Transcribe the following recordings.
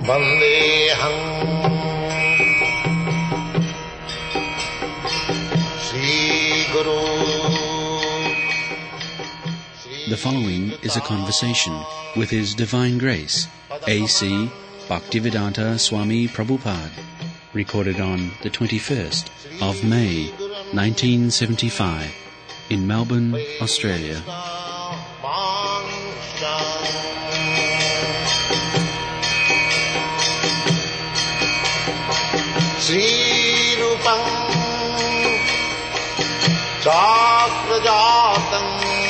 Vandeham Sri Guru. The following is a conversation with His Divine Grace, A.C. Bhaktivedanta Swami Prabhupada, recorded on the 21st of May, 1975, in Melbourne, Australia. Sri Rupam Chakrajatam.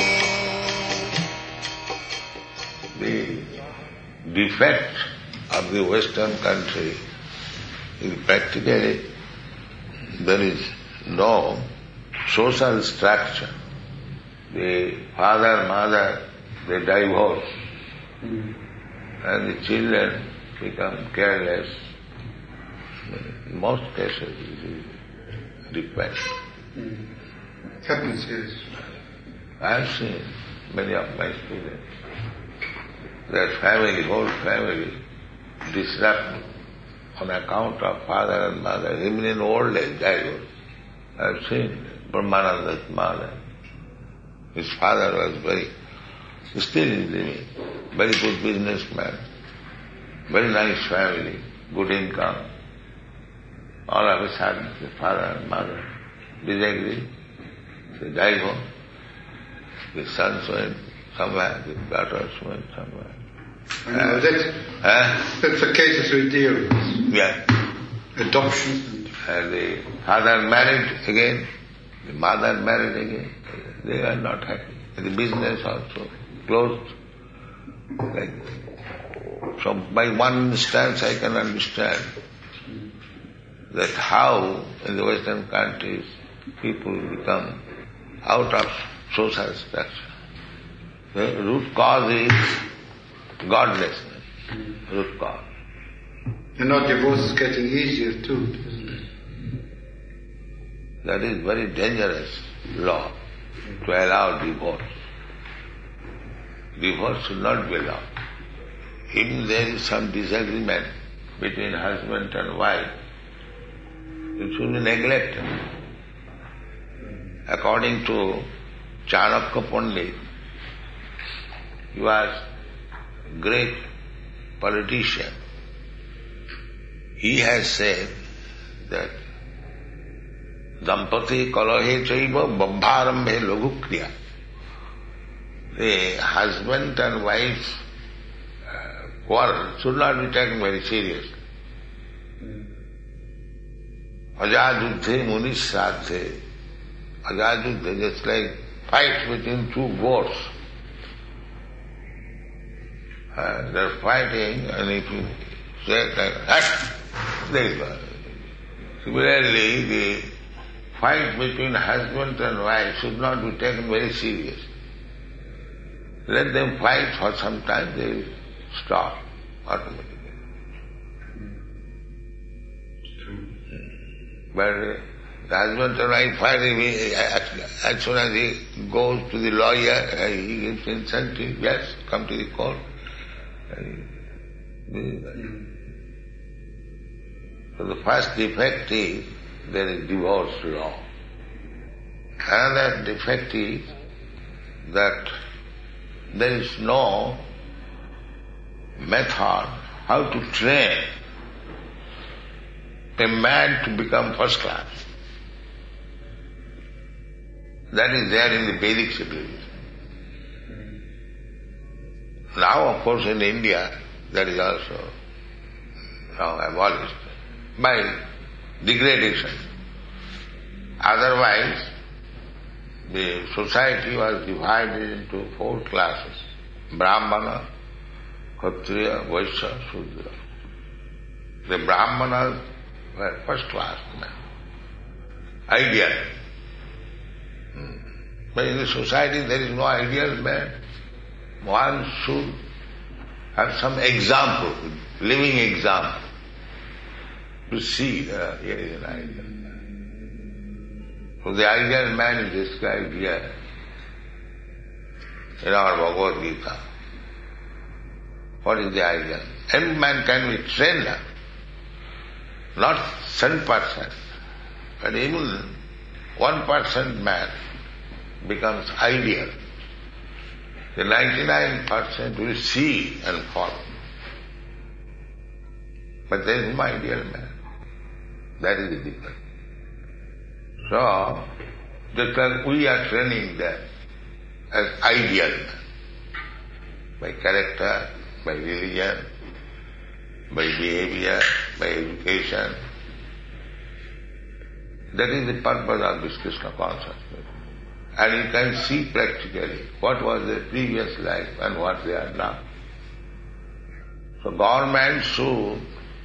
The defect of the Western country is practically there is no social structure. The father, mother, they divorce, and the children become careless. In most cases, it is defect. Happens, yes. I have seen many of my students, their family, whole family, disrupted on account of father and mother, even in old age, divorce. I have seen Brahmananda's mother. His father was still living, very good businessman, very nice family, good income. All of a sudden, the father and mother disagree, they divorce. The sons went somewhere, the daughters went somewhere. I know, that's the cases we deal with. Yeah. Adoption. And the father married again, the mother married again. They are not happy. And the business also closed. Like, so by one instance I can understand that how in the Western countries people become out of social structure. The root cause is godlessness. Root cause. And now divorce is getting easier too, isn't it? That is very dangerous law, to allow divorce. Divorce should not be allowed. If there is some disagreement between husband and wife, it should be neglected. According to Chanakya Pandit, he was a great politician. He has said that Dampati kalahe chaiva babharambhe lagukriya. The husband and wife's quarrel should not be taken very seriously. Ajaduddhe munisradhe. Ajaduddhe, just like fight between two goats. They're fighting, and if you say like that, there is one. Similarly, the fight between husband and wife should not be taken very seriously. Let them fight for some time, they will stop automatically. But the husband and wife fighting, as soon as he goes to the lawyer, he gets incentive, yes, come to the court. So the first defect is there is divorce law. Another defect is that there is no method how to train a man to become first class. That is there in the Vedic civilization. Now, of course, in India, that is also now abolished by degradation. Otherwise, the society was divided into 4 classes: Brahmana, Kshatriya, Vaishya, Shudra. The Brahmanas were first class men, ideal. But in the society there is no ideal man. One should have some example, living example, to see here is an ideal man. So the ideal man is described here in our Bhagavad Gita. What is the ideal? Every man can be trained up. Not 100%, but even 1% man becomes ideal. The 99% will see and follow. But there is no ideal man. That is the difference. So, just like we are training them as ideal men, by character, by religion, by behavior, by education. That is the purpose of this Krishna consciousness. And you can see practically what was their previous life and what they are now. So government should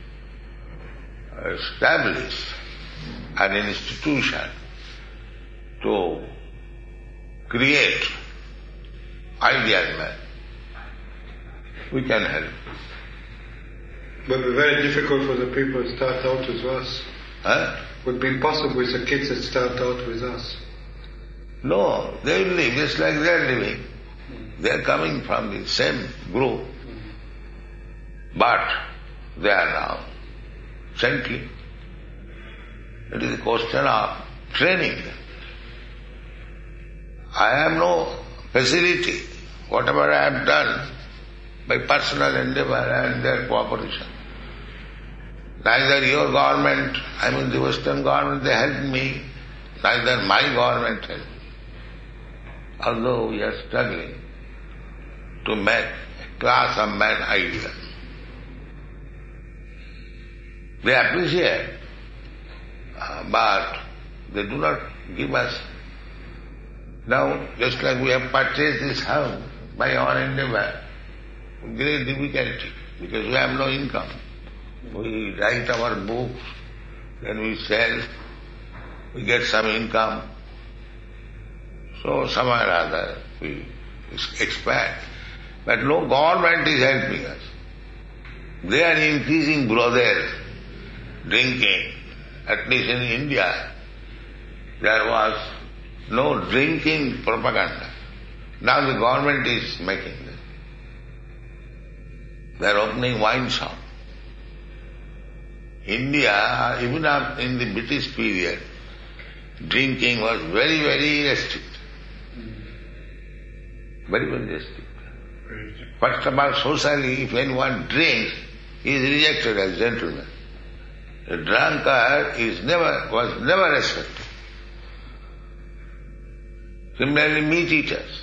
establish an institution to create ideal men. We can help. But it would be very difficult for the people to start out with us. Huh? It would be impossible with the kids that start out with us. No, they will live just like they are living. They are coming from the same group. But they are now saintly. It is a question of training them. I have no facility. Whatever I have done by personal endeavor and their cooperation. Neither your government, I mean the Western government, they helped me, neither my government helped me. Although we are struggling to make a class of men ideal. They appreciate, but they do not give us. Now, just like we have purchased this house by our endeavor, great difficulty, because we have no income. We write our books, then we sell, we get some income. So somehow or other we expand. But no government is helping us. They are increasing brothel, drinking. At least in India, there was no drinking propaganda. Now the government is making this. They are opening wine shop. India, even in the British period, drinking was very, very restricted. Very, very restricted. First of all, socially, if anyone drinks, he is rejected as gentleman. A drunkard was never respected. Similarly, meat eaters.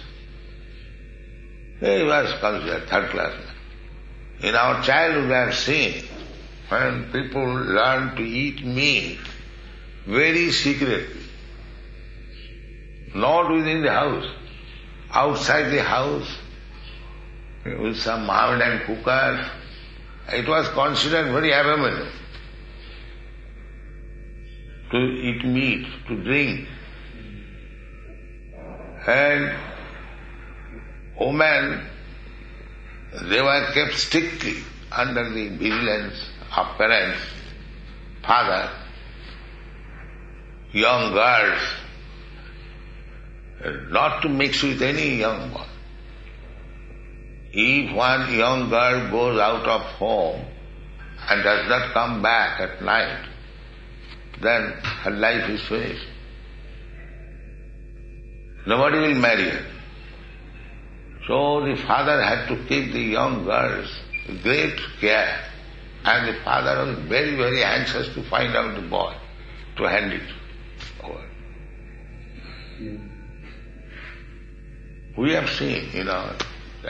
He was considered third class man. In our childhood we have seen when people learn to eat meat very secretly, not within the house, outside the house, with some Mohammedan cookers, it was considered very abominable to eat meat, to drink. And women, they were kept strictly under the vigilance of parents, father, young girls, not to mix with any young boy. If one young girl goes out of home and does not come back at night, then her life is finished. Nobody will marry her. So the father had to keep the young girls with great care, and the father was very, very anxious to find out the boy, to hand it over. We have seen, that.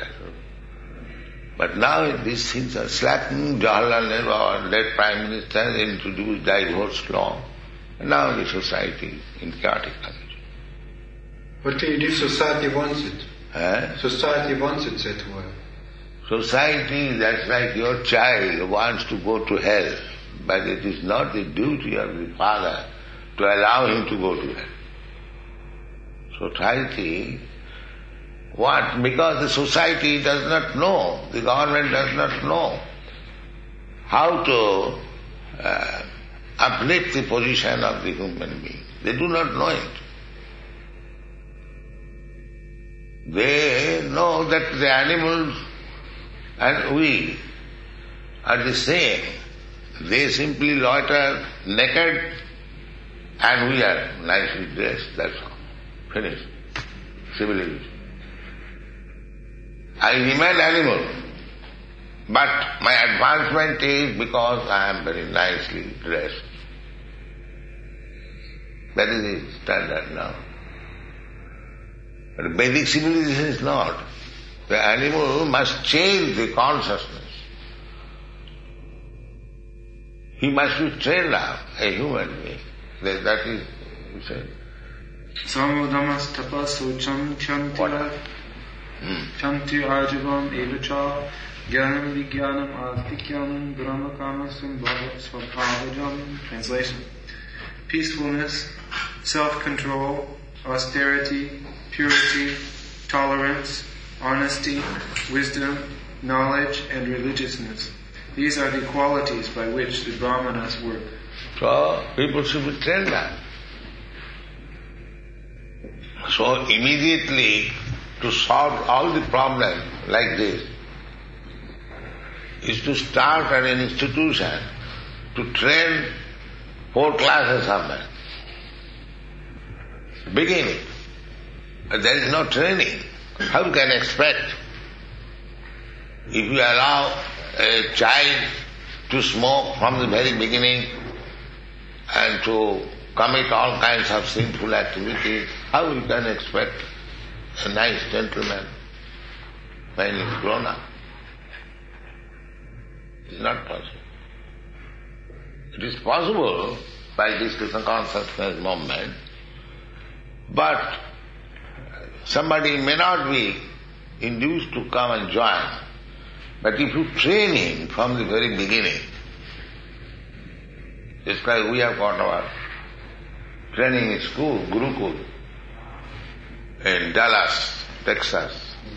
But now these things are slapping. Jawaharlal Nehru, our late Prime Minister, introduced divorce law. And now the society is in chaotic condition. But this society wants it. Society wants it that way. Society, that's like your child wants to go to hell, but it is not the duty of the father to allow him to go to hell. Society, what? Because the society does not know, the government does not know how to uplift the position of the human being. They do not know it. They know that the animals And we are the same. They simply loiter naked and we are nicely dressed, that's all. Finished. Civilization. I remain animal, but my advancement is because I am very nicely dressed. That is the standard now. But Vedic civilization is not. The animal must change the consciousness. He must be trained up, a human being. That is, you said. Samudhamas tapasucham chanti ajavam evacha jnanam vijnanam astikyanam brahmakamasam bhavat svabhavajam. Translation. Peacefulness, self-control, austerity, purity, tolerance, honesty, wisdom, knowledge, and religiousness. These are the qualities by which the Brahmanas work. So, people should be trained up. So, immediately, to solve all the problems like this, is to start an institution to train 4 classes of men. Beginning. There is no training. How you can expect? If you allow a child to smoke from the very beginning and to commit all kinds of sinful activities, how you can expect a nice gentleman when he is grown up? It is not possible. It is possible by this Krishna consciousness movement, but somebody may not be induced to come and join. But if you train him from the very beginning, just like we have got our training school, Gurukul, in Dallas, Texas,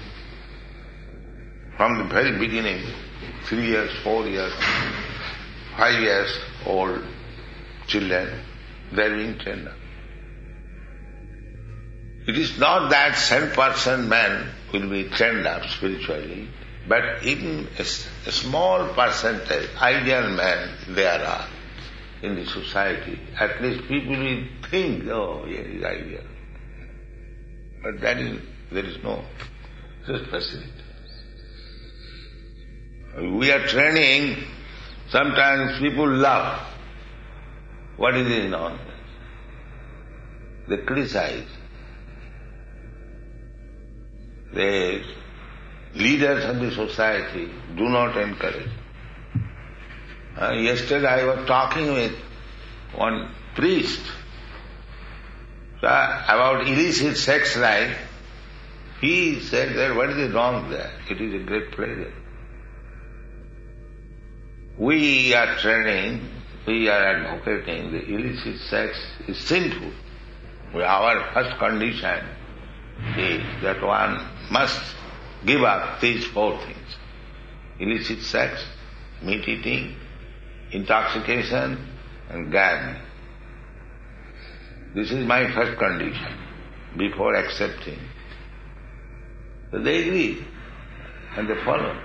from the very beginning, 3 years, 4 years, 5 years old children, they are being trained up. It is not that 10% men will be trained up spiritually, but even a small percentage, ideal men, there are in the society. At least people will think, oh, yeah, he is ideal. But there is no such facility. We are training, sometimes people laugh. What is this nonsense? They criticize. The leaders of the society do not encourage. Yesterday I was talking with one priest about illicit sex life. He said that what is wrong there? It is a great pleasure. We are training, we are advocating the illicit sex is sinful. Our first condition is that one must give up these 4 things. Illicit sex, meat eating, intoxication and gambling. This is my first condition before accepting. So they agree and they follow.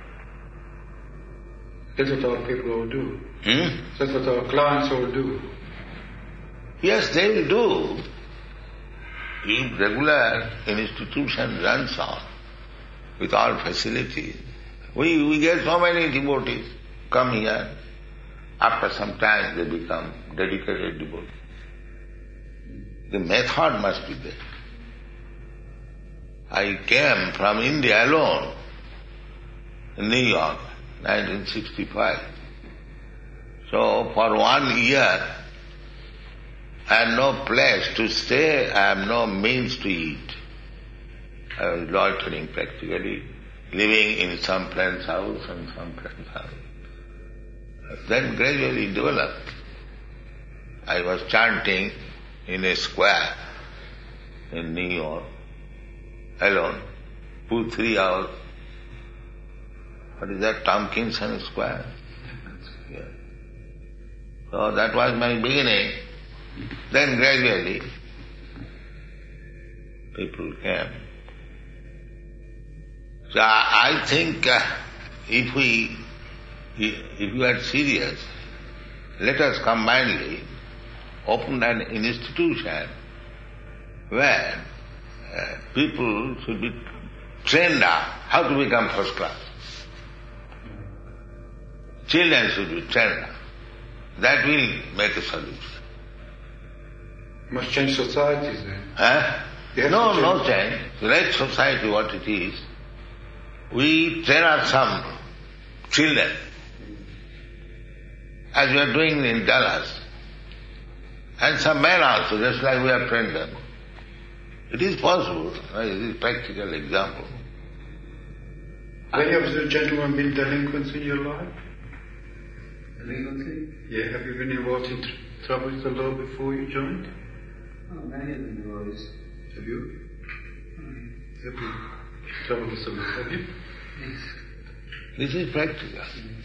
That's what our people will do. That's what our clients will do. Yes, they will do. If regular institution runs on with all facilities, we get so many devotees come here. After some time they become dedicated devotees. The method must be there. I came from India alone, in New York, 1965. So for 1 year, I had no place to stay, I have no means to eat. I was loitering practically, living in some friend's house and some friend's house. Then gradually developed. I was chanting in a square in New York, alone, 2-3 hours. What is that, Tompkinson Square? Yeah. So that was my beginning. Then gradually, people came. So I think if you are serious, let us combinedly open an institution where people should be trained up how to become first class. Children should be trained up. That will make a solution. Must change societies then. No change. Let society what it is. We train up some children, as we are doing in Dallas, and some men also, just like we have trained them. It is possible. It is a practical example. Any of the gentlemen been delinquents in your life? Delinquency? Yeah, have you been involved in trouble with the law before you joined? Oh, many of them was. Have you? Have you trouble with the law? Have you? Yes. This is practical.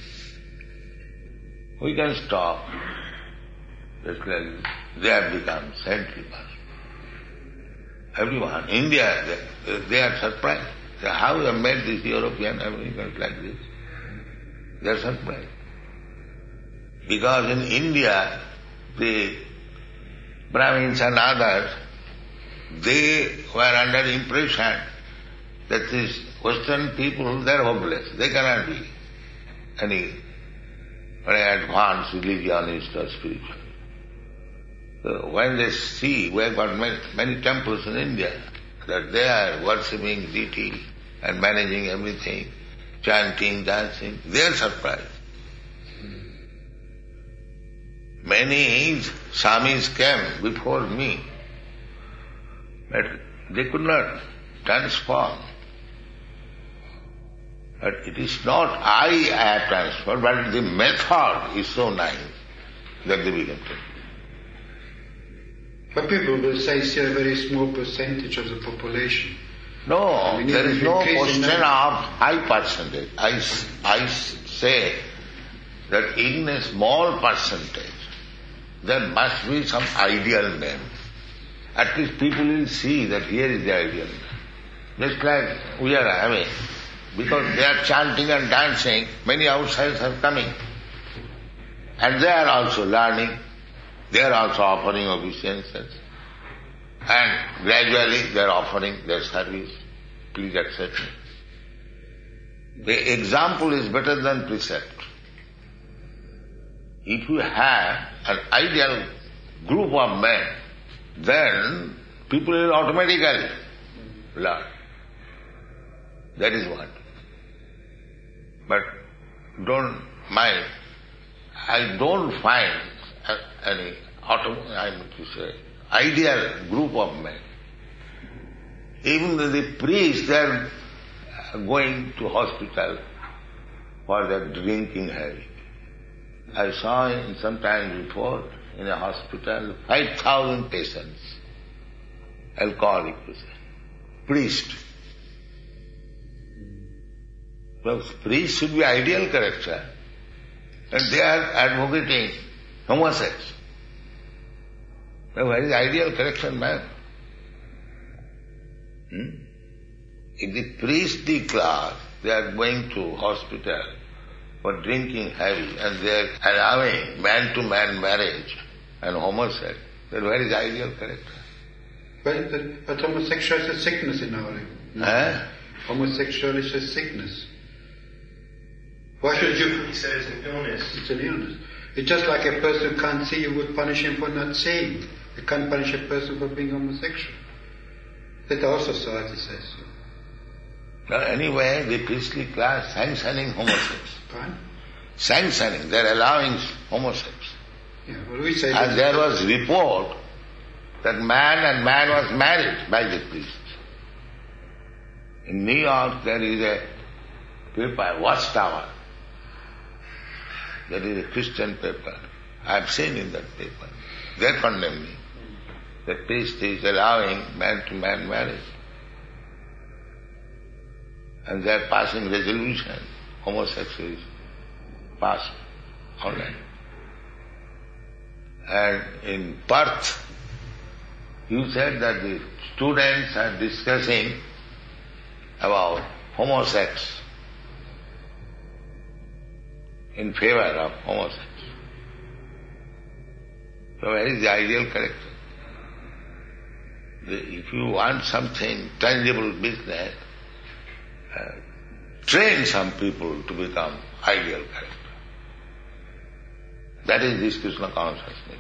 We can stop. Just like they have become saintly person. Everyone, India, they are surprised. How you have made this European Americans like this? They are surprised. Because in India, the Brahmins and others, they were under the impression that these Western people, they are hopeless. They cannot be any very advanced religionist or spiritual. So when they see, we have got many temples in India, that they are worshipping deity and managing everything, chanting, dancing, they are surprised. Many Swamis came before me, but they could not transform. But it is not I have transformed, but the method is so nice that they become transformed. But people will say it's a very small percentage of the population. No, there is no question of high percentage. I say that in a small percentage, there must be some ideal man. At least people will see that here is the ideal man. Just like we are having, because they are chanting and dancing, many outsiders are coming. And they are also learning. They are also offering obeisances. And gradually they are offering their service. Please accept me. The example is better than precept. If you have an ideal group of men, then people will automatically learn. That is what. But don't mind, I don't find any ideal group of men. Even the priests, they are going to hospital for their drinking habit. I saw in some time before in a hospital 5,000 patients, alcoholic patients, priests. Well, priests should be ideal character, and they are advocating homosex. Well, where is ideal character, man? In the priestly class, they are going to hospital for drinking heavy, and they are allowing man-to-man marriage and homosex. Then where is ideal character? But homosexual is a sickness in our life. Homosexual is a sickness. Why should you? He said it's an illness. It's an illness. It's just like a person who can't see, you would punish him for not seeing. You can't punish a person for being homosexual. That our society says so. Now, anyway, the priestly class sanctioning homosex. Fine. Sanctioning, they're allowing homosex. Yeah, well, we say and there was report that man and man was married by the priest. In New York there is a paper, Watchtower. That is a Christian paper. I have seen in that paper. They condemn me. The priest is allowing man-to-man marriage. And they are passing resolution. Homosexual is passed online. And in Perth, you said that the students are discussing about homosex. in favor of homosexuality. So where is the ideal character? If you want something, tangible business, train some people to become ideal character. That is this Krishna consciousness.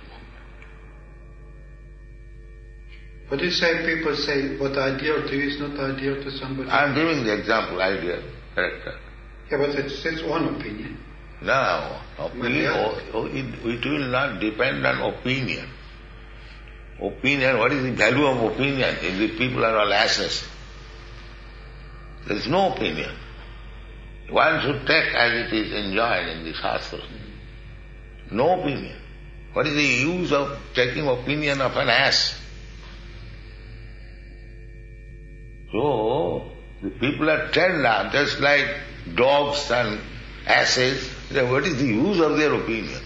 But you say people say what ideal to you is not ideal to somebody. I am giving the example, ideal character. Yeah, but it's one opinion. No, opinion, it will not depend on opinion. Opinion, what is the value of opinion if the people are all asses? There is no opinion. One should take as it is enjoined in the Shastra. No opinion. What is the use of taking opinion of an ass? So, the people are turned up just like dogs and asses. What is the use of their opinion?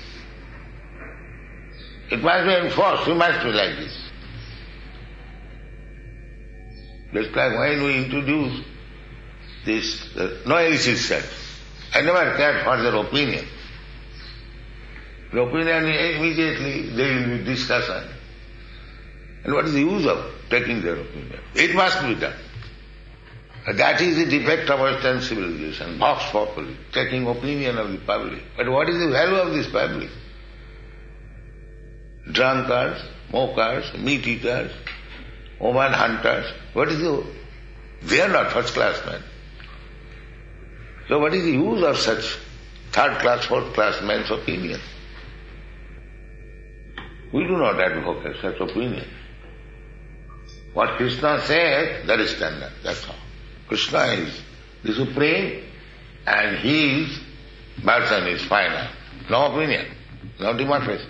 It must be enforced, we must be like this. Just like when we introduce this noesis sect, I never cared for their opinion. The opinion, immediately there will be discussion. And what is the use of taking their opinion? It must be done. That is the defect of Western civilization, vox populi, taking opinion of the public. But what is the value of this public? Drunkards, smokers, meat eaters, woman hunters. What is the... They are not first class men. So what is the use of such third class, fourth class men's opinion? We do not advocate such opinion. What Krishna says, that is standard, that's all. Krishna is the supreme and his person is final. No opinion, no demonstration.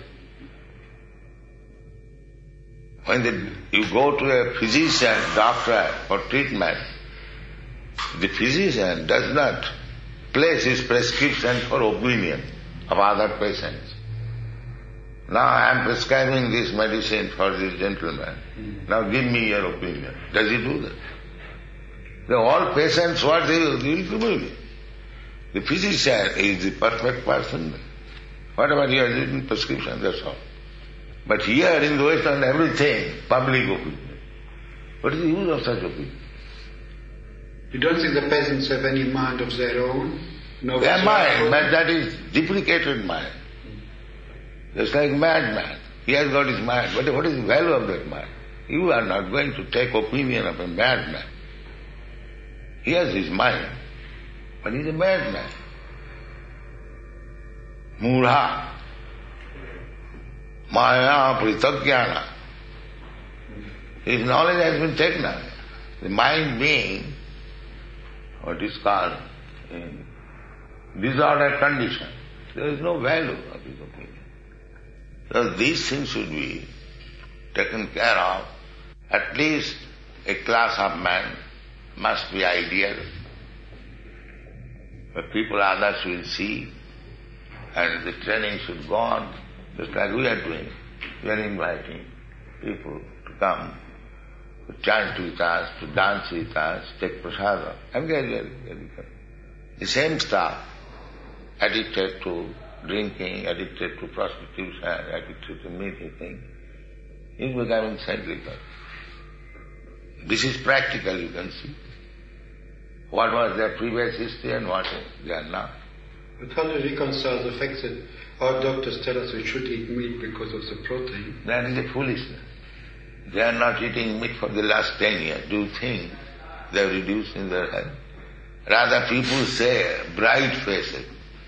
When you go to a physician, doctor for treatment, the physician does not place his prescription for opinion of other patients. Now I am prescribing this medicine for this gentleman. Now give me your opinion. Does he do that? All patients, what they will do? The physician is the perfect person. Whatever he has written prescription, that's all. But here in the West and everything, public opinion. What is the use of such opinion? You don't think the peasants have any mind of their own? No, their mind, but that is deprecated mind. Just like madman. He has got his mind, but what is the value of that mind? You are not going to take opinion of a madman. He has his mind, but he is a madman. Mudha. Maya pritagyana. His knowledge has been taken away. The mind being what is called in disordered condition. There is no value of his opinion. So these things should be taken care of. At least a class of men must be ideal. But people others will see and the training should go on. Just like we are doing. We are inviting people to come, to chant with us, to dance with us, take prasada. And the same stuff, addicted to drinking, addicted to prostitution, addicted to meat eating, is becoming cyclical. This is practical, you can see. What was their previous history and what they are now. But how do you reconcile the fact that our doctors tell us we should eat meat because of the protein? That is a foolishness. They are not eating meat for the last 10 years. Do you think they are reducing their health? Rather people say bright faces.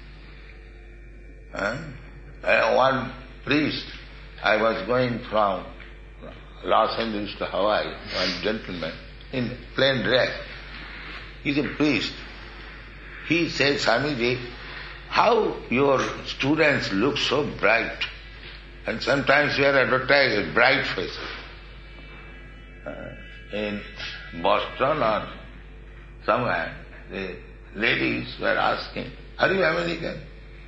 One priest, I was going from Los Angeles to Hawaii, one gentleman, in plain dress. He's a priest. He said, Swamiji, how your students look so bright. And sometimes we are advertised as bright faces. In Boston or somewhere, the ladies were asking, are you American?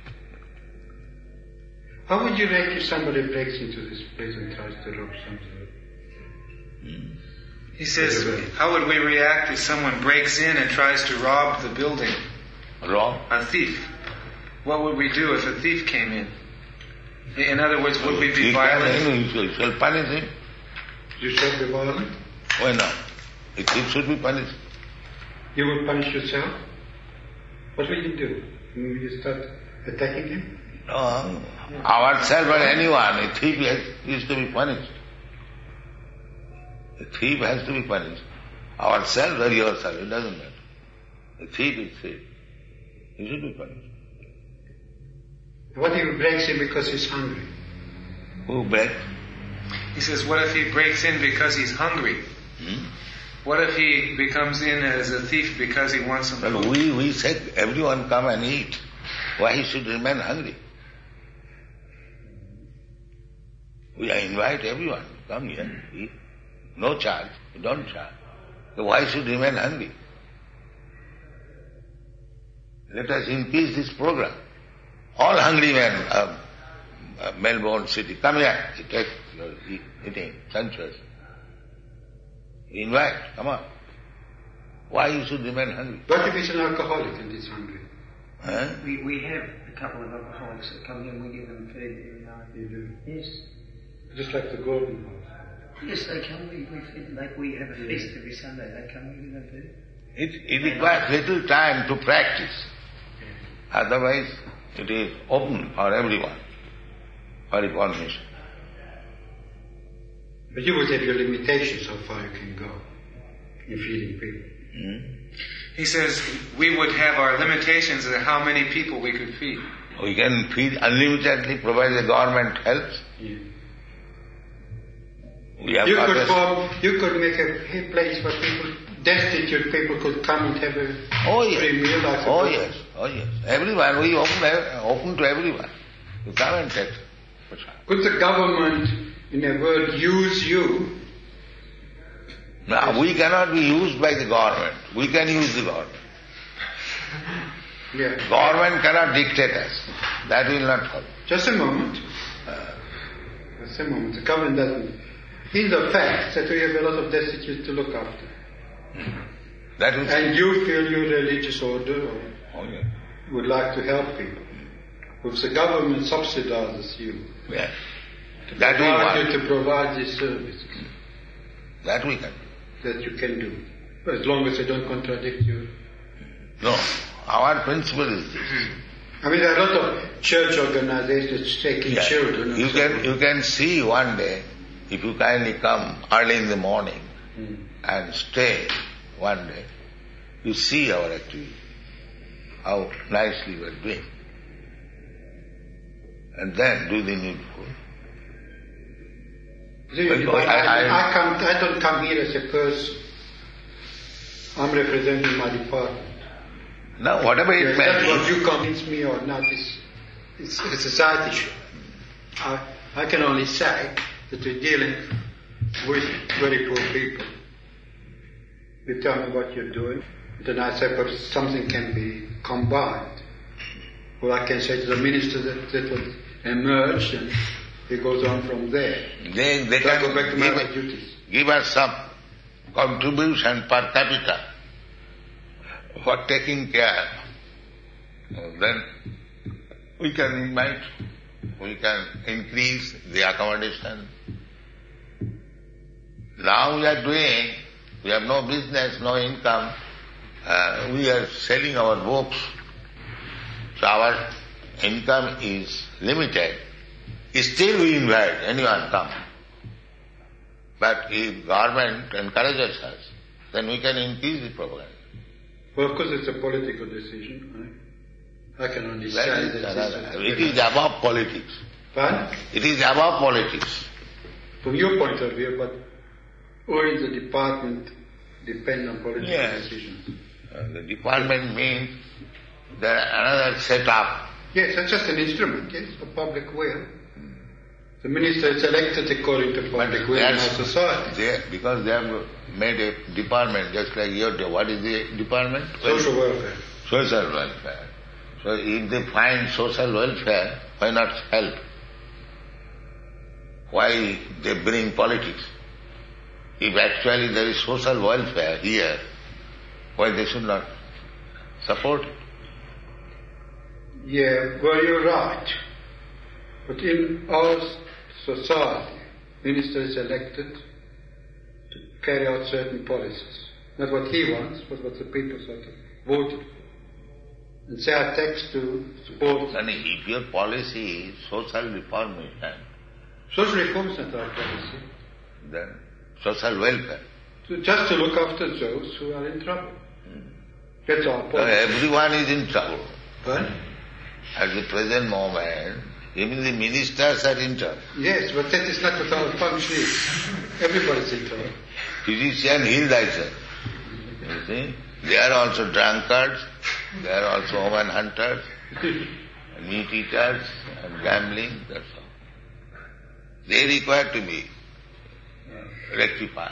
How would you react if somebody breaks into this place and tries to rob something? He says, how would we react if someone breaks in and tries to rob the building? Rob? A thief. what would we do if a thief came in? In other words, would we be He violent? you shall punish him. You shall be violent? Why not? A thief should be punished. You will punish yourself? What will you do? Will you start attacking him? No, ourselves or anyone, a thief is to be punished. A thief has to be punished. Ourselves or yourself, it doesn't matter. A thief is thief. He should be punished. What if he breaks in because he's hungry? Who breaks? He says, what if he breaks in because he's hungry? What if he becomes in as a thief because he wants some Well, food? we said everyone come and eat. Why he should remain hungry? We invite everyone to come here, eat. No charge, we don't charge. So why should remain hungry? Let us increase this program. All hungry men of Melbourne city, come here, take your eating, sumptuous. Invite, come on. Why you should remain hungry? What if he's an alcoholic and he's hungry? Huh? We have a couple of alcoholics that come here and we give them food every night. You do? Yes. Just like the Golden House. Yes, they come, we feed them, like we have a feast every Sunday, they come, we give them food. It requires little time to practice. Otherwise, it is open for everyone, for information. But you would have your limitations how far you can go in feeding people. He says we would have our limitations of how many people we could feed. We can feed unlimitedly provided the government helps. Yeah. We have You could make a place where people, destitute people could come and have a free meal. I suppose. Oh yes. Everyone, we open to everyone. You come and take. Could the government, in a word, use you? No, we cannot be used by the government. We can use the government. Yeah. Government cannot dictate us. That will not help. Just a moment. Just a moment. The government doesn't. It's a fact that we have a lot of destitutes to look after. That is. And you feel your religious order or would like to help people. If the government subsidizes you, Yes. That we want. to provide these services, That we can. that you can do. As long as they don't contradict you. No. Our principle is this. I mean, there are a lot of church organizations taking Yeah. children. And You so can see one day, if you kindly come early in the morning and stay one day, you see our activity, how nicely we are doing. And then do the needful. I don't come here as a person. I'm representing my department. Now, whatever it may That's be, what you convince me or not. It's a society issue. I can only say that we're dealing with very poor people. You tell me what you're doing, then I say perhaps something can be combined. Or I can say to the minister that will emerge and it goes on from there. they So I go back to my can duties. give us some contribution per capita for taking care. Then we can invite, we can increase the accommodation. Now we are doing, we have no business, no income, we are selling our books, so our income is limited. Still we invite anyone come. But if government encourages us, then we can increase the program. Well, of course it's a political decision. I can only say That is that another. It is above politics. But It is above politics. from your point of view, but or in the department depend on political Yes. decisions. The department means there another setup. Yes, that's just an instrument, yes, for public will. The minister is elected according to public will in our society. Because they have made a department just like your, what is the department? Social welfare. Social welfare. So if they find social welfare, why not help? Why they bring politics? If actually there is social welfare here, why they should not support it? Yeah, well, you're right. But in our society, minister is elected to carry out certain policies. Not what he wants, but what the people sort of voted for. And say our text to support. And if your policy is social reformation, Social reform is not our policy. then social welfare. So just to look after those who are in trouble. That's our So policy. everyone is in trouble. But, At the present moment, even the ministers are in trouble. yes, but that is not what our function is. Everybody's in trouble. Physician, heal thyself. You see? They are also drunkards, they are also woman hunters, meat eaters, and gambling, that's all. They require to be rectified.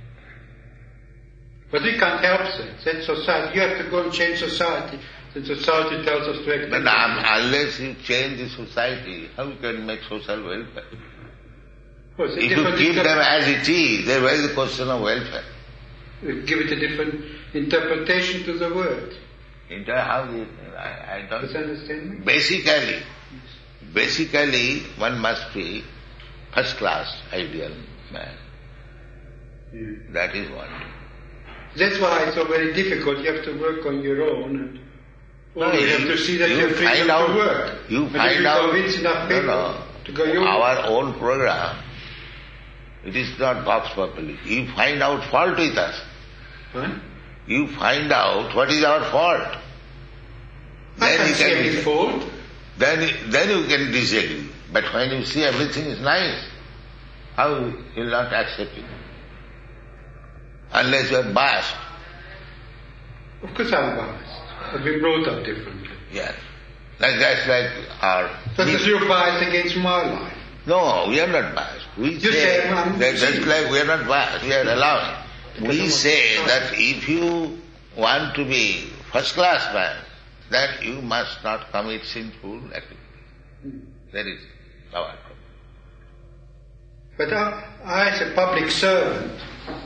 But we can't help that. That's society. You have to go and change society. Then society tells us to act. But unless you change the society, how you can make social welfare? Well, it's a If you different keep them as it is, then where is the question of welfare? give it a different interpretation to the word. How the, I don't... Does that understand me? Basically, one must be first class ideal man. That is what. That's why it's so very difficult. You have to work on your own. And No, you have to see that you you're free find to out- work. you and find if you out- convince enough people to go your Our own program, it is not vox populi. You find out fault with us. Huh? You find out what is our fault. I Then can't you see can any disagree. fault. Then you can disagree. But when you see everything is nice, how you will not accept it? Unless you are biased. Of course I'm biased. I've been brought up differently. Yes. That's like our... But is your bias against my life? No, we are not biased. We You say say, "I'm that that's serious." like we are not biased, we are allowing. Because We I'm say not- that if you want to be first class man, then you must not commit sinful activity. That is our problem. But I as a public servant,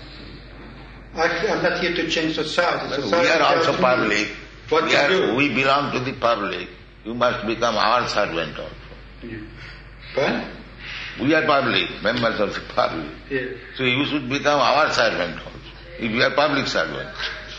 I'm not here to change society. But Society we are tells also me public. what to do. We belong to the public. You must become our servant also. But, We are public, members of the public. yeah. So you should become our servant also. If you are public servant.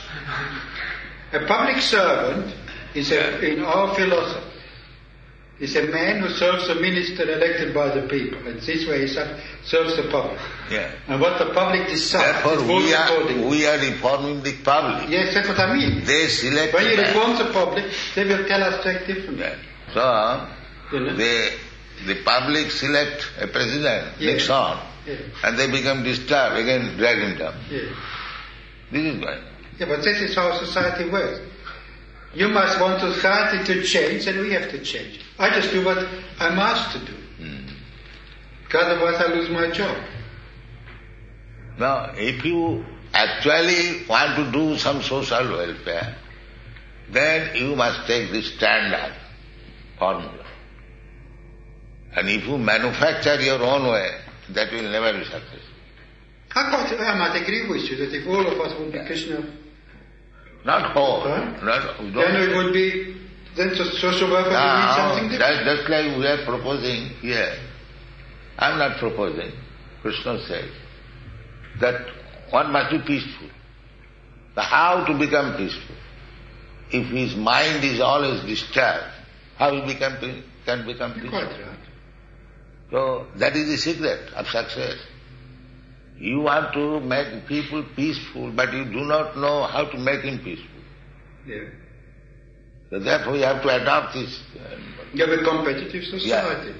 A public servant is in our philosophy is a man who serves a minister elected by the people, and this way he serves the public. Yeah. And what the public decides Therefore is voted accordingly. we are reforming the public. Yes, that's what I mean. They select When you the man. reform the public, they will tell us to act differently. Yeah. So You know? the public select a president, Yeah. Nixon, Yeah. and they become disturbed, again drag him down. Yeah. This is why. Yeah, but this is how society works. You must want society to change, and we have to change. I just do what I'm asked to do. Because otherwise I lose my job. Now, if you actually want to do some social welfare, then you must take the standard formula. And if you manufacture your own way, that will never be successful. I might agree with you that if all of us would be Krishna, Not whole. Huh? Not, then it would be, then social welfare would mean something different. just like we are proposing here. I am not proposing. Krishna says that one must be peaceful. The how to become peaceful? If his mind is always disturbed, how he can become peaceful? Quite right. So that is the secret of success. You want to make people peaceful, but you do not know how to make him peaceful. Yeah. So therefore you have to adopt this. You have a competitive society.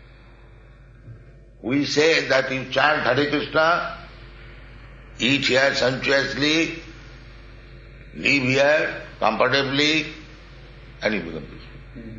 We say that you chant Hare Krishna, eat here sumptuously, live here comfortably, and you become peaceful.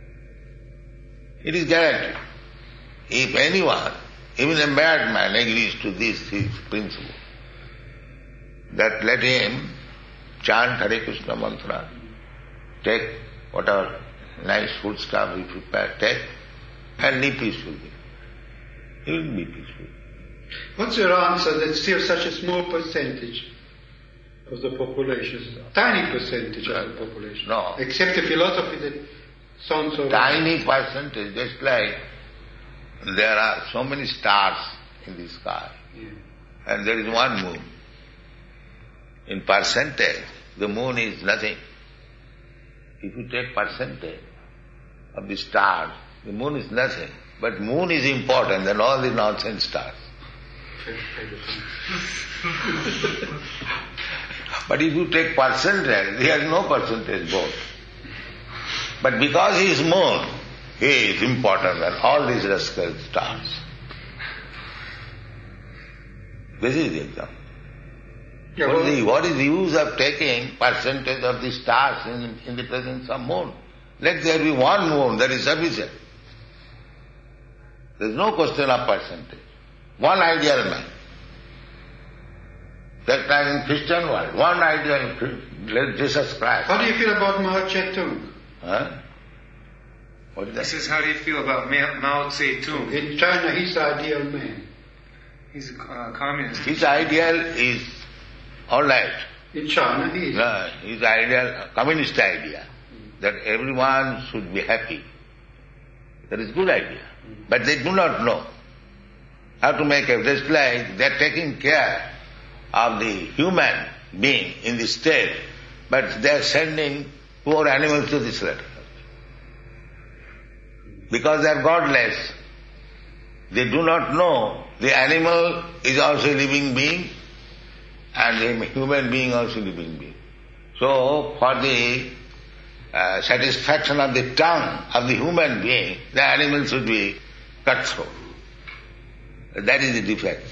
It is guaranteed. If anyone, even a madman, agrees to this principle, that let him chant Hare Krishna mantra, take whatever nice food stuff we prepare, take, and live peacefully. He will be peaceful. What's your answer that still such a small percentage of the population, tiny percentage of the population, No. accept a philosophy that sounds so tiny percentage, just like there are so many stars in the sky, and there is one moon. In percentage, the moon is nothing. If you take percentage of the stars, the moon is nothing. But moon is important than all the nonsense stars. But if you take percentage, he has no percentage both. But because he is moon, he is important than all these rascal stars. This is the example. Yeah, well, What is the use of taking percentage of the stars in the presence of moon? Let there be one moon, that is sufficient. There is no question of percentage. One ideal man. That time in Christian world, one ideal, Jesus Christ. how do you feel about Mao Zedong? Huh? What is He that? says, how do you feel about Mao Zedong? In China, he's the ideal man. He's a communist. His ideal is all right. In China, he is. His ideal, communist idea, that everyone should be happy. That is good idea. But they do not know how to make it. Just like they are taking care of the human being in the state, but they are sending poor animals to the slaughter. Because they are godless, they do not know the animal is also a living being and the human being also a living being. So for the satisfaction of the tongue of the human being, the animal should be cut throat. That is the defect.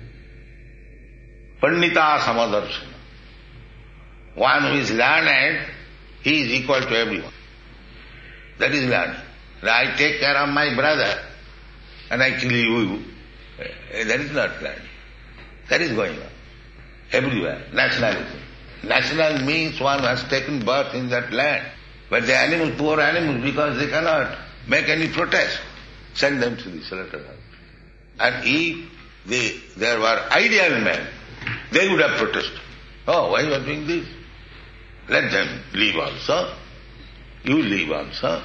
Pandita samadarshana. One who is learned, he is equal to everyone. That is learning. I take care of my brother and I kill you. That is not learning. That is going on. Everywhere. Nationalism. National means one who has taken birth in that land. But the animals, poor animals, because they cannot make any protest, send them to the slaughterhouse. And if there were ideal men, they would have protested. Oh, why you are doing this? Let them leave also. You leave also.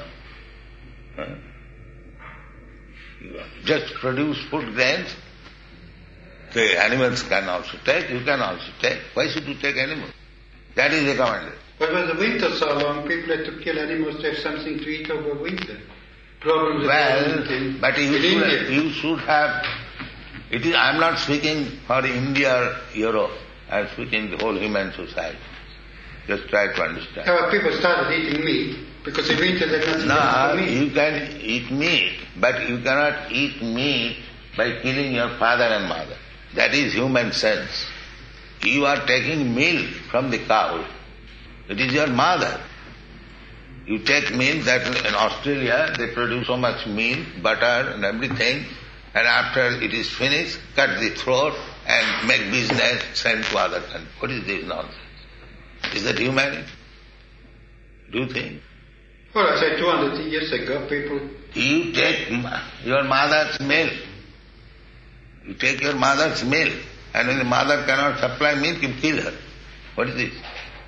Just produce food grains. The animals can also take, you can also take. Why should you take animals? That is recommended. But when the winter's so long, people have to kill animals to have something to eat over winter. Problems But you should have... I am not speaking for India or Europe. I am speaking the whole human society. Just try to understand. How people started eating meat, because in winter there's nothing No, to eat. you can eat meat, but you cannot eat meat by killing your father and mother. That is human sense. You are taking milk from the cow. It is your mother. You take milk that in Australia they produce so much milk, butter and everything, and after it is finished, cut the throat and make business, send to other countries. What is this nonsense? Is that humanity? Do you think? Well, I said 200 years ago, people... You take your mother's milk. You take your mother's milk, and when the mother cannot supply milk, you kill her. What is this?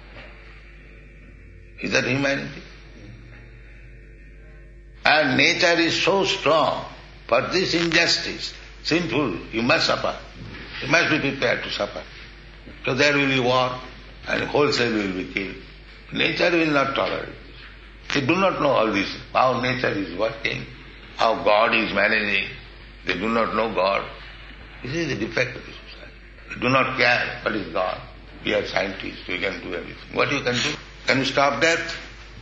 Is that humanity? And nature is so strong. For this injustice, sinful, you must suffer. You must be prepared to suffer. So there will be war, and wholesale will be killed. Nature will not tolerate this. They do not know all this, how nature is working, how God is managing. They do not know God. This is the defect of the society. They do not care what is God. We are scientists, we can do everything. What you can do? Can you stop death?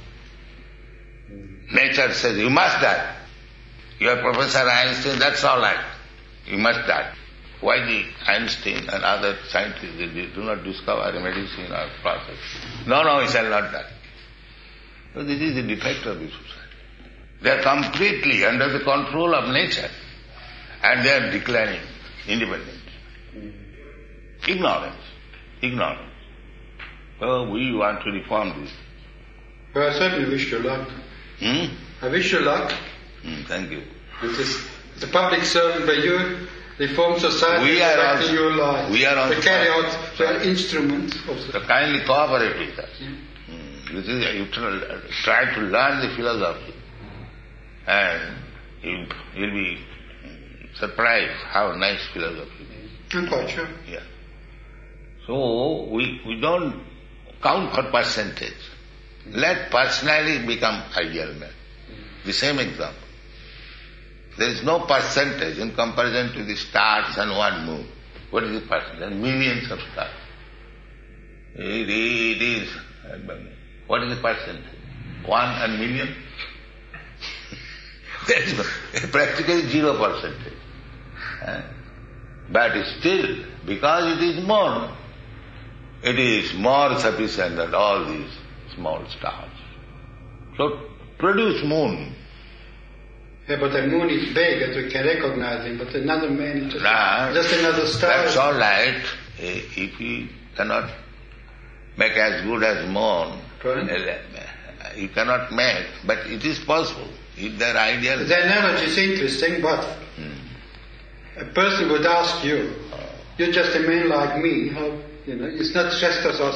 Nature says, you must die. You are Professor Einstein, that's all right. You must die. Why the Einstein and other scientists, they do not discover a medicine or process? No, he shall not die. So this is the defect of the society. They are completely under the control of nature and they are declining independence. Ignorance. Oh, we want to reform this. Well, I certainly wish you luck. I wish you luck. Thank you. The public servant by you, reform society, We are affecting also- your life. we are also- to carry out the instruments of So kindly cooperate with us. This is, you try to learn the philosophy. And you'll be surprised how nice philosophy is. I'm quite sure. Yeah. So we don't count for percentage. Let personality become ideal man. The same example. There is no percentage in comparison to the stars and one moon. What is the percentage? There are millions of stars. It is. What is the percentage? 1 and million? There is practically 0%. But still, because it is more, it is more sufficient than all these small stars. So produce moon. Yeah, but the moon is big and we can recognize it, but another man is just another star. That's all right. If you cannot make as good as moon, you cannot make, but it is possible. If their ideal... The analogy is interesting, but a person would ask you, you're just a man like me, how, it's not just as us.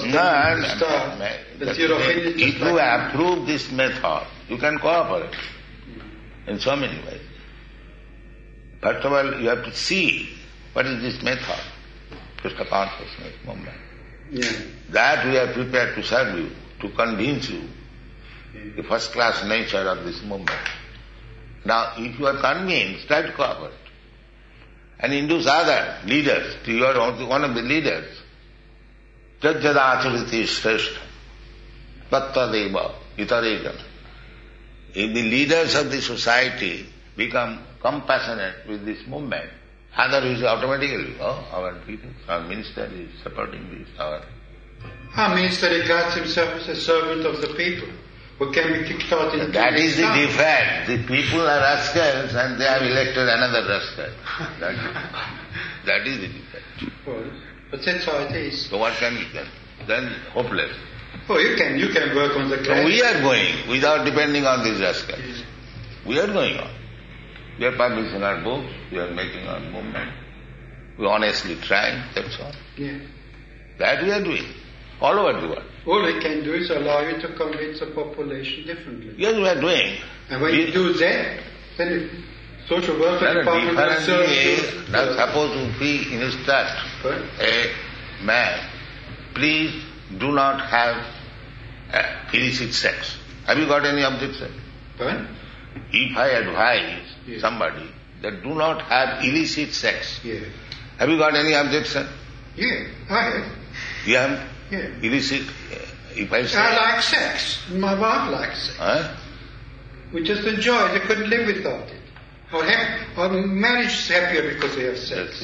If you approve this method, you can cooperate in so many ways. First of all, you have to see what is this method, Krishna consciousness movement. Yeah. That we are prepared to serve you, to convince you the first class nature of this movement. Now, if you are convinced, try to cooperate. And induce other leaders, you are one of the leaders. Jajjadachariti shrestha, tattadeva itaregana. If the leaders of the society become compassionate with this movement, others will automatically, our people, our minister is supporting this, Our minister regards himself as a servant of the people, who can be kicked out in That is the defect. The people are rascals and they have elected another rascal. That is the defect. But that's how it is. So what can we do? Then hopeless. Oh, you can work on the ground. So we are going without depending on these rascals. Yes. We are going on. We are publishing our books, we are making our movement. We are honestly trying, that's all. Yeah. That we are doing. All over the world. All we can do is allow you to convince the population differently. Yes, we are doing. And when you do that, then the social welfare department will serve you. Now suppose if we instruct a man, please do not have illicit sex. Have you got any objection? Pardon? If I advise somebody that do not have illicit sex, have you got any objection? Yeah, I have. You have? Yeah. Illicit, if I say... I like sex. My wife likes sex. Huh? We just enjoy it. They couldn't live without it. Our marriage is happier because we have sex.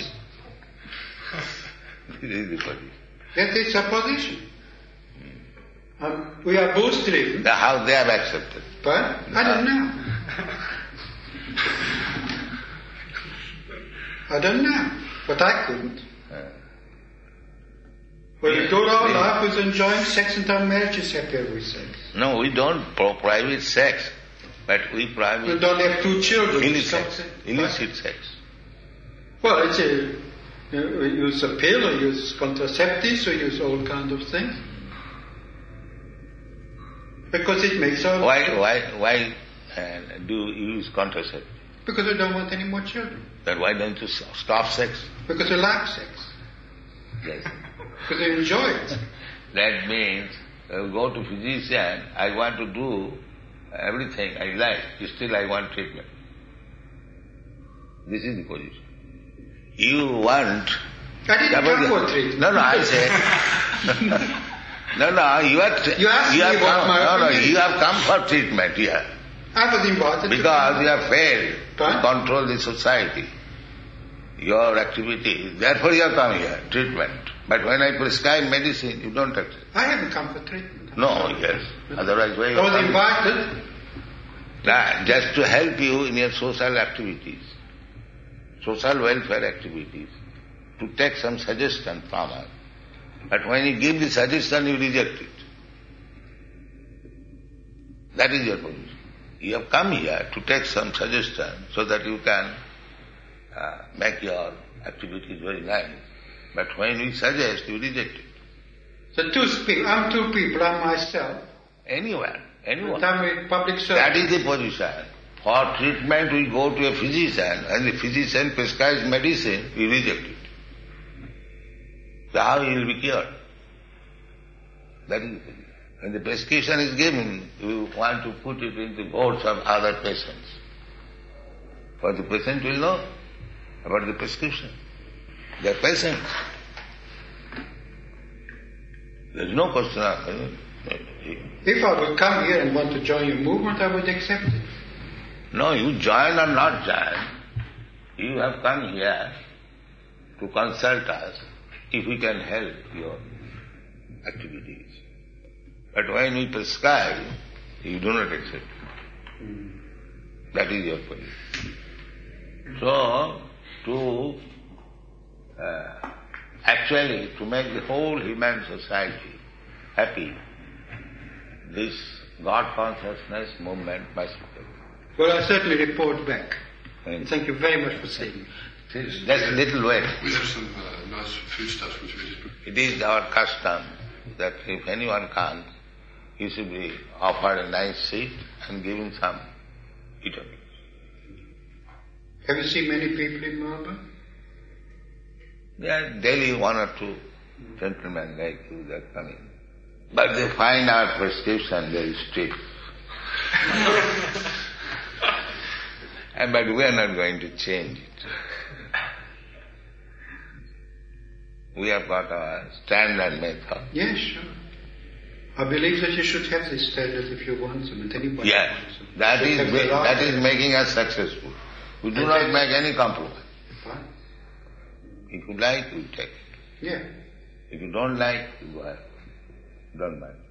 This is the position. That is our position. We are both driven. How they have accepted. But I don't know. I don't know. But I couldn't. When we go our life is enjoying sex and our marriage is happier with sex. No, we don't prohibit sex, but we prohibit... We don't have 2 children. Illicit sex. Well, it's we use a pill, or use contraceptives, or use all kinds of things. Because it makes our... Why do you use contraceptives? Because we don't want any more children. Then why don't you stop sex? Because we like sex. Yes. Because we enjoy it. That means, go to physician, I want to do everything I like, still I want treatment. This is the position. You want... I didn't come for treatment. No, I say... you have come for treatment here. I was invited because you have failed to control the society, your activities. Therefore you have come here, treatment. But when I prescribe medicine, you don't accept. I haven't come for treatment. No, yes. Otherwise, why? I was invited. Just to help you in your social activities, social welfare activities, to take some suggestion from us. But when you give the suggestion, you reject it. That is your position. You have come here to take some suggestion so that you can make your activities very nice. But when we suggest, you reject it. So I'm 2 people, I'm myself. Anyone. I'm a public servant. That is the position. For treatment we go to a physician, and the physician prescribes medicine, we reject it. So how he will be cured? That is, when the prescription is given, you want to put it in the boards of other patients. For the patient will know about the prescription. They are patients. There is no question of it. If I would come here and want to join your movement, I would accept it. No, you join or not join, you have come here to consult us if we can help your activities. But when we prescribe, you do not accept it. That is your position. So, actually, to make the whole human society happy, this God consciousness movement must be taken. Well, I certainly report back. Thank you very much for saying it. Just a little wait. We have some nice foodstuffs which we just... It is our custom that if anyone comes, he should be offered a nice seat and given some eatables. Have you seen many people in Melbourne? There are daily one or two gentlemen like you that come in. But they find our prescription very strict. But we are not going to change it. We have got our standard method. Yes, sure. I believe that you should have this standard if you want them, and anybody wants them. That is making us successful. We do not make any compromise. Fine. If you like, you take it. Yeah. If you don't like, you go ahead. Don't mind.